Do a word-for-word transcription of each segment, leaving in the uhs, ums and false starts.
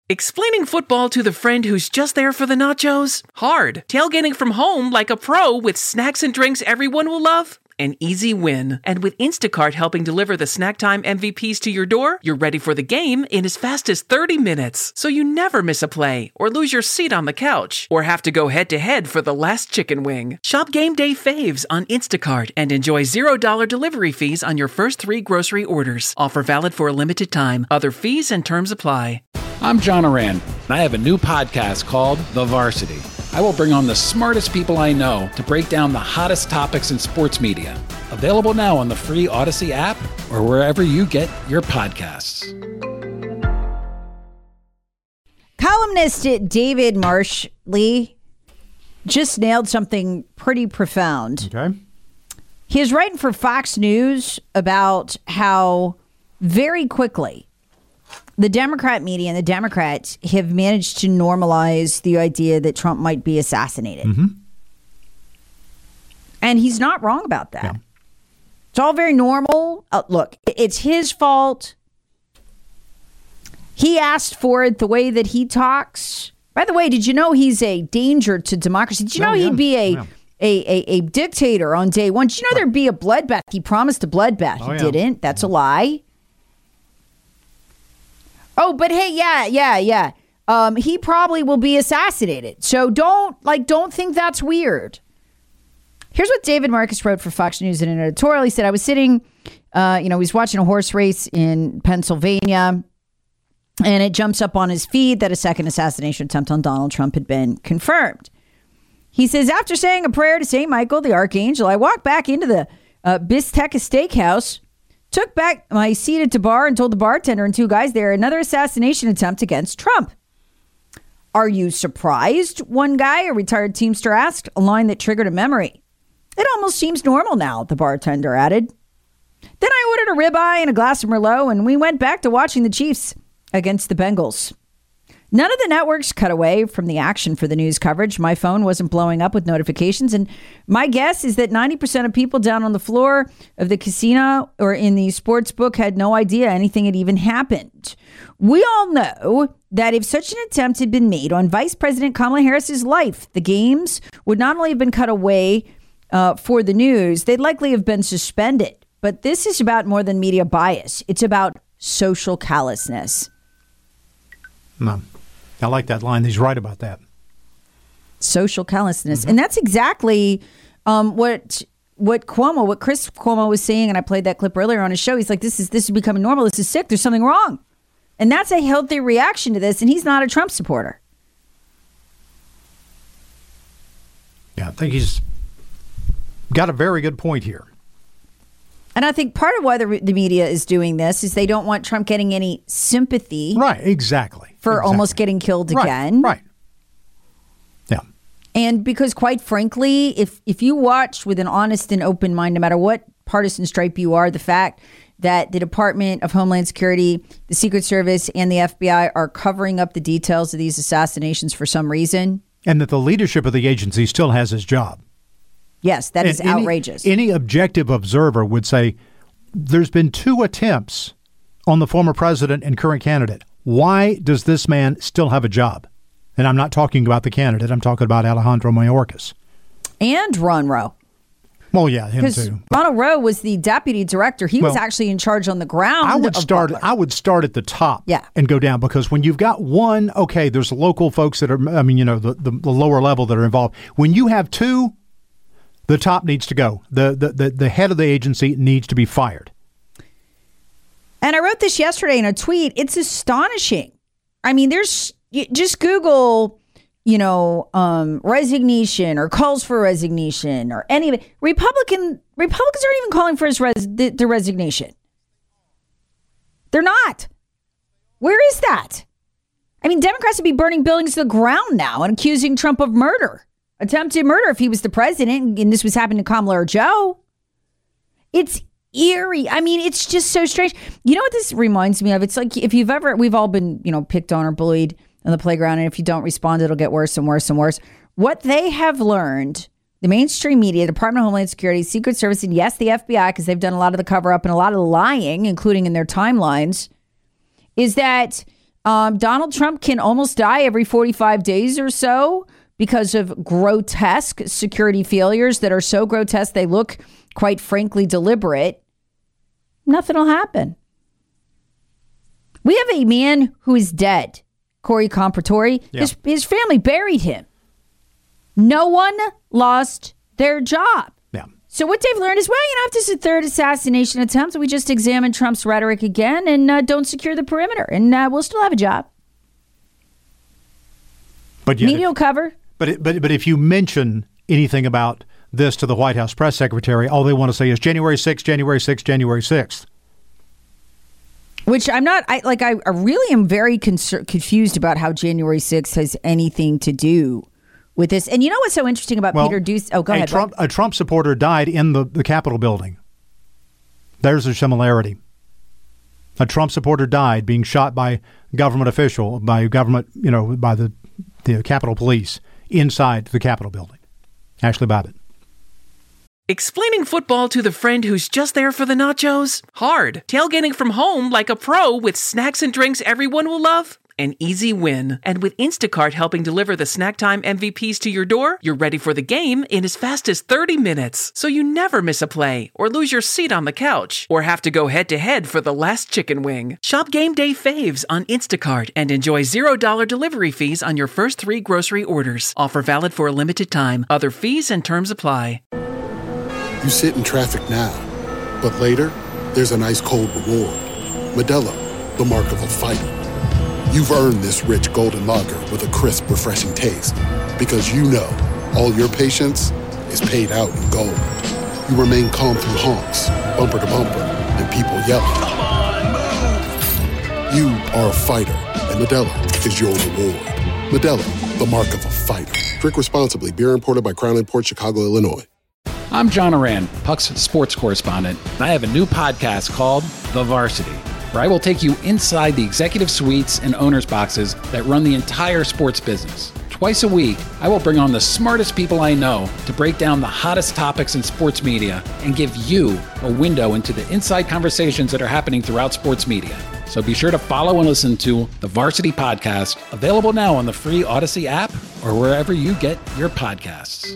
Explaining football to the friend who's just there for the nachos? Hard. Tailgating from home like a pro with snacks and drinks everyone will love? An easy win. And with Instacart helping deliver the snack time M V Ps to your door, you're ready for the game in as fast as thirty minutes. So you never miss a play, or lose your seat on the couch, or have to go head-to-head for the last chicken wing. Shop Game Day Faves on Instacart and enjoy zero dollars delivery fees on your first three grocery orders. Offer valid for a limited time. Other fees and terms apply. I'm John Oran, and I have a new podcast called The Varsity. I will bring on the smartest people I know to break down the hottest topics in sports media. Available now on the free Odyssey app or wherever you get your podcasts. Columnist David Marshall just nailed something pretty profound. Okay. He is writing for Fox News about how very quickly the Democrat media and the Democrats have managed to normalize the idea that Trump might be assassinated. Mm-hmm. And he's not wrong about that. Yeah. It's all very normal. Uh, look, it's his fault. He asked for it the way that he talks. By the way, did you know he's a danger to democracy? Did you know oh, yeah. he'd be a, yeah. a, a, a dictator on day one? Did you know there'd be a bloodbath? He promised a bloodbath. Oh, he yeah. didn't. That's a lie. Oh, but hey, yeah, yeah, yeah. Um, he probably will be assassinated. So don't like, don't think that's weird. Here's what David Marcus wrote for Fox News in an editorial. He said, I was sitting, uh, you know, he was watching a horse race in Pennsylvania, and it jumps up on his feed that a second assassination attempt on Donald Trump had been confirmed. He says, after saying a prayer to Saint Michael, the Archangel, I walked back into the uh, Bistecca Steakhouse, took back my seat at the bar and told the bartender and two guys there, another assassination attempt against Trump. Are you surprised? One guy, a retired Teamster, asked, a line that triggered a memory. It almost seems normal now, the bartender added. Then I ordered a ribeye and a glass of Merlot, and we went back to watching the Chiefs against the Bengals. None of the networks cut away from the action for the news coverage. My phone wasn't blowing up with notifications. And my guess is that ninety percent of people down on the floor of the casino or in the sports book had no idea anything had even happened. We all know that if such an attempt had been made on Vice President Kamala Harris's life, the games would not only have been cut away uh, for the news, they'd likely have been suspended. But this is about more than media bias. It's about social callousness. No. I like that line. He's right about that. Social callousness. Mm-hmm. And that's exactly um, what what Cuomo, what Chris Cuomo was saying, and I played that clip earlier on his show. He's like, this is this is becoming normal. This is sick. There's something wrong. And that's a healthy reaction to this. And he's not a Trump supporter. Yeah, I think he's got a very good point here. And I think part of why the, the media is doing this is they don't want Trump getting any sympathy. Right, exactly. For exactly. almost getting killed right, again. Right. Yeah. And because quite frankly, if, if you watch with an honest and open mind, no matter what partisan stripe you are, the fact that the Department of Homeland Security, the Secret Service, and the F B I are covering up the details of these assassinations for some reason. And that the leadership of the agency still has his job. Yes, that is and any, outrageous. Any objective observer would say there's been two attempts on the former president and current candidate. Why does this man still have a job? And I'm not talking about the candidate. I'm talking about Alejandro Mayorkas. And Ron Rowe. Well, yeah, him Because too. Ronald Rowe was the deputy director. He well, was actually in charge on the ground. I would of start. Butler. I would start at the top, yeah. and go down, because when you've got one, okay, there's local folks that are. I mean, you know, the, the, the lower level that are involved. When you have two, the top needs to go. The, the the the head of the agency needs to be fired. And I wrote this yesterday in a tweet. It's astonishing. I mean, there's just Google, you know, um, resignation or calls for resignation or any of it. Republican Republicans aren't even calling for his res, the, the resignation. They're not. Where is that? I mean, Democrats would be burning buildings to the ground now and accusing Trump of murder, attempted murder if he was the president, and this was happening to Kamala or Joe. It's eerie. I mean, it's just so strange. You know what this reminds me of? It's like if you've ever, we've all been, you know, picked on or bullied on the playground, and if you don't respond, it'll get worse and worse and worse. What they have learned, the mainstream media, Department of Homeland Security, Secret Service, and yes, the F B I, because they've done a lot of the cover up and a lot of the lying, including in their timelines, is that Um, Donald Trump can almost die every forty-five days or so because of grotesque security failures that are so grotesque they look, quite frankly, deliberate. Nothing will happen. We have a man who is dead, Corey Comparatori. Yeah. His, his family buried him. No one lost their job. Yeah. So what they've learned is, well, you know, if this is a third assassination attempt, we just examine Trump's rhetoric again and uh, don't secure the perimeter, and uh, we'll still have a job. But media will cover. But it, but but if you mention anything about this to the White House press secretary, all they want to say is January sixth, January sixth, January sixth. Which I'm not, I like, I, I really am very concer- confused about how January sixth has anything to do with this. And you know what's so interesting about well, Peter Doocy? Oh, go a ahead. Trump, a Trump supporter died in the, the Capitol building. There's a similarity. A Trump supporter died being shot by government official, by government, you know, by the, the Capitol Police inside the Capitol building. Ashley Babbitt. Explaining football to the friend who's just there for the nachos? Hard. Tailgating from home like a pro with snacks and drinks everyone will love? An easy win. And with Instacart helping deliver the snack time M V Ps to your door, you're ready for the game in as fast as thirty minutes. So you never miss a play, or lose your seat on the couch, or have to go head-to-head for the last chicken wing. Shop Game Day Faves on Instacart and enjoy zero dollars delivery fees on your first three grocery orders. Offer valid for a limited time. Other fees and terms apply. You sit in traffic now, but later, there's an ice-cold reward. Modelo, the mark of a fighter. You've earned this rich golden lager with a crisp, refreshing taste. Because you know, all your patience is paid out in gold. You remain calm through honks, bumper to bumper, and people yelling. Come on, move! You are a fighter, and Modelo is your reward. Modelo, the mark of a fighter. Drink responsibly. Beer imported by Crown Imports, Chicago, Illinois. I'm John Oran, Puck's sports correspondent, and I have a new podcast called The Varsity, where I will take you inside the executive suites and owners' boxes that run the entire sports business. Twice a week, I will bring on the smartest people I know to break down the hottest topics in sports media and give you a window into the inside conversations that are happening throughout sports media. So be sure to follow and listen to The Varsity Podcast, available now on the free Odyssey app or wherever you get your podcasts.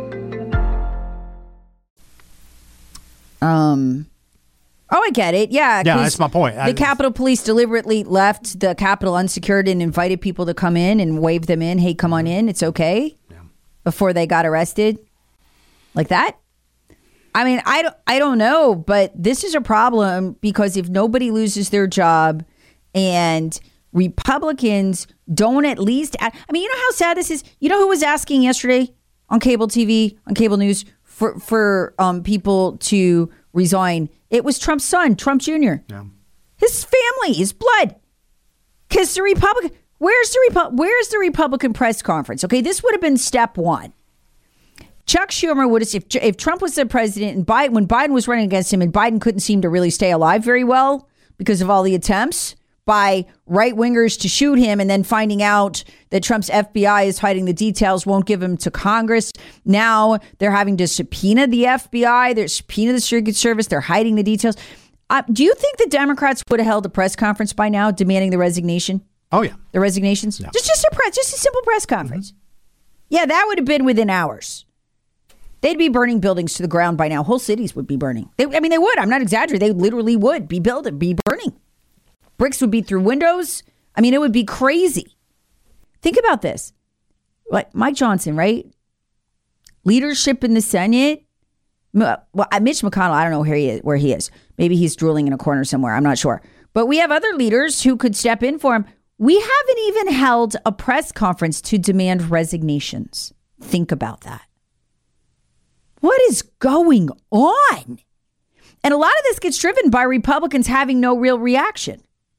Um, oh, I get it. Yeah. Yeah, that's my point. The I, Capitol Police deliberately left the Capitol unsecured and invited people to come in and waved them in. Hey, come on in. It's okay. Yeah. Before they got arrested. Like that. I mean, I don't, I don't know, but this is a problem because if nobody loses their job and Republicans don't at least, I mean, you know how sad this is? You know who was asking yesterday on cable T V, on cable news, for for um, people to resign? It was Trump's son, Trump Junior Yeah. His family, his blood. Because the Republican, where's the Repu- where's the Republican press conference? Okay, this would have been step one. Chuck Schumer would have, if, if Trump was the president and Biden, when Biden was running against him and Biden couldn't seem to really stay alive very well because of all the attempts by right-wingers to shoot him and then finding out that Trump's F B I is hiding the details, won't give him to Congress. Now they're having to subpoena the F B I. They're subpoena the Secret Service. They're hiding the details. Uh, do you think the Democrats would have held a press conference by now demanding the resignation? Oh, yeah. The resignations? Yeah. Just, just, a press, just a simple press conference. Mm-hmm. Yeah, that would have been within hours. They'd be burning buildings to the ground by now. Whole cities would be burning. They, I mean, they would. I'm not exaggerating. They literally would be building, be burning. Bricks would be through windows. I mean, it would be crazy. Think about this. Like Mike Johnson, right? Leadership in the Senate. Well, Mitch McConnell, I don't know where he is, where he is. Maybe he's drooling in a corner somewhere. I'm not sure. But we have other leaders who could step in for him. We haven't even held a press conference to demand resignations. Think about that. What is going on? And a lot of this gets driven by Republicans having no real reaction.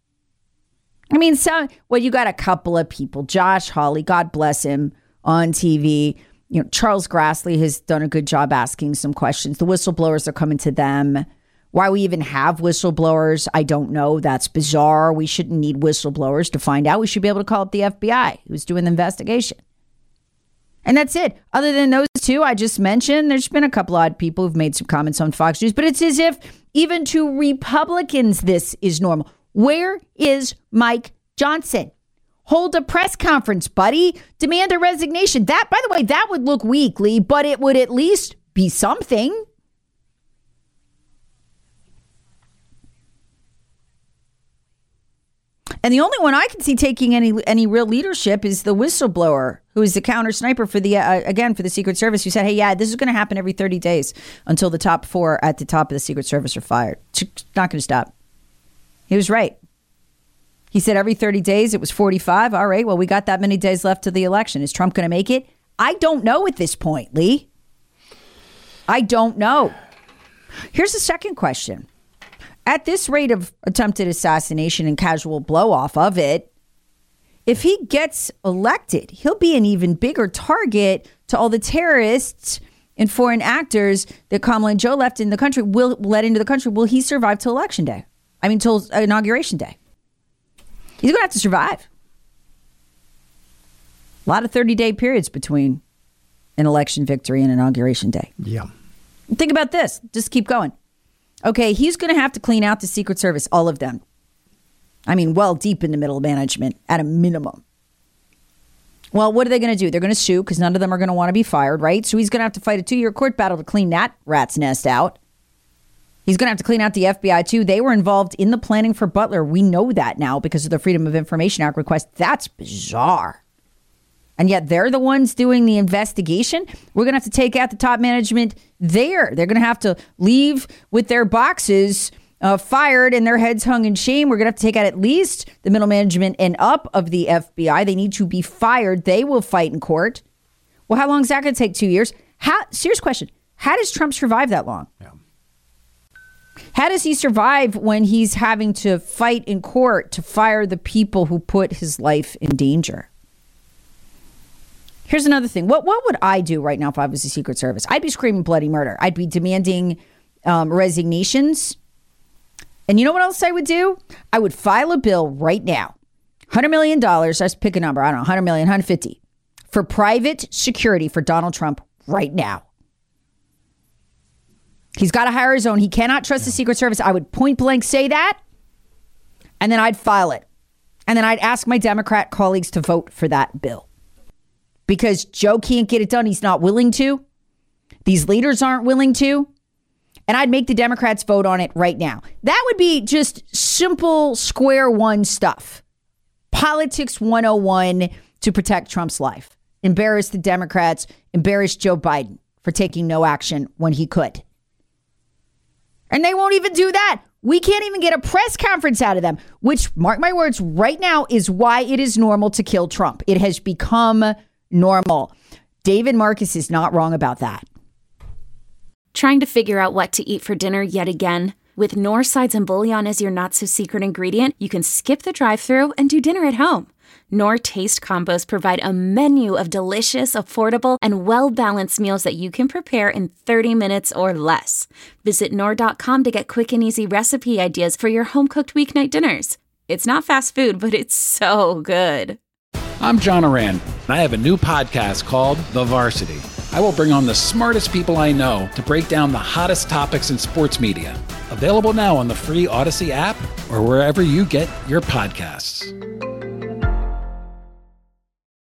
I mean, so, well, you got a couple of people. Josh Hawley, God bless him, on T V. You know, Charles Grassley has done a good job asking some questions. The whistleblowers are coming to them. Why we even have whistleblowers, I don't know. That's bizarre. We shouldn't need whistleblowers to find out. We should be able to call up the F B I who's doing the investigation. And that's it. Other than those two I just mentioned, there's been a couple odd people who've made some comments on Fox News, but it's as if even to Republicans, this is normal. Where is Mike Johnson, hold a press conference, buddy. Demand a resignation. That, by the way, that would look weak, Lee, but it would at least be something. And the only one I can see taking any any real leadership is the whistleblower, who is the counter sniper for the, uh, again, for the Secret Service, who said, hey, yeah, this is going to happen every thirty days until the top four at the top of the Secret Service are fired. It's not going to stop. He was right. He said every thirty days, it was forty-five. All right, well, we got that many days left to the election. Is Trump going to make it? I don't know at this point, Lee. I don't know. Here's the second question. At this rate of attempted assassination and casual blow off of it, if he gets elected, he'll be an even bigger target to all the terrorists and foreign actors that Kamala and Joe left in the country, will let into the country. Will he survive till election day? I mean, till inauguration day. He's going to have to survive. A lot of thirty-day periods between an election victory and inauguration day. Yeah. Think about this. Just keep going. Okay, he's going to have to clean out the Secret Service, all of them. I mean, well deep into middle management at a minimum. Well, what are they going to do? They're going to sue because none of them are going to want to be fired, right? So he's going to have to fight a two-year court battle to clean that rat's nest out. He's going to have to clean out the F B I, too. They were involved in the planning for Butler. We know that now because of the Freedom of Information Act request. That's bizarre. And yet they're the ones doing the investigation. We're going to have to take out the top management there. They're going to have to leave with their boxes uh, fired and their heads hung in shame. We're going to have to take out at least the middle management and up of the F B I. They need to be fired. They will fight in court. Well, how long is that going to take? Two years? How? Serious question. How does Trump survive that long? Yeah. How does he survive when he's having to fight in court to fire the people who put his life in danger? Here's another thing. What what would I do right now if I was the Secret Service? I'd be screaming bloody murder. I'd be demanding um, resignations. And you know what else I would do? I would file a bill right now. one hundred million dollars. Let's pick a number. I don't know, one hundred million, one hundred fifty for private security for Donald Trump right now. He's got to hire his own. He cannot trust the Secret Service. I would point blank say that. And then I'd file it. And then I'd ask my Democrat colleagues to vote for that bill. Because Joe can't get it done. He's not willing to. These leaders aren't willing to. And I'd make the Democrats vote on it right now. That would be just simple square one stuff. Politics one oh one to protect Trump's life. Embarrass the Democrats. Embarrass Joe Biden for taking no action when he could. And they won't even do that. We can't even get a press conference out of them, which, mark my words, right now is why it is normal to kill Trump. It has become normal. David Marcus is not wrong about that. Trying to figure out what to eat for dinner yet again? With Knorr sides and bouillon as your not-so-secret ingredient, you can skip the drive-thru and do dinner at home. Knorr Taste Combos provide a menu of delicious, affordable, and well-balanced meals that you can prepare in thirty minutes or less. Visit Knorr dot com to get quick and easy recipe ideas for your home-cooked weeknight dinners. It's not fast food, but it's so good. I'm John Oran, and I have a new podcast called The Varsity. I will bring on the smartest people I know to break down the hottest topics in sports media. Available now on the free Odyssey app or wherever you get your podcasts.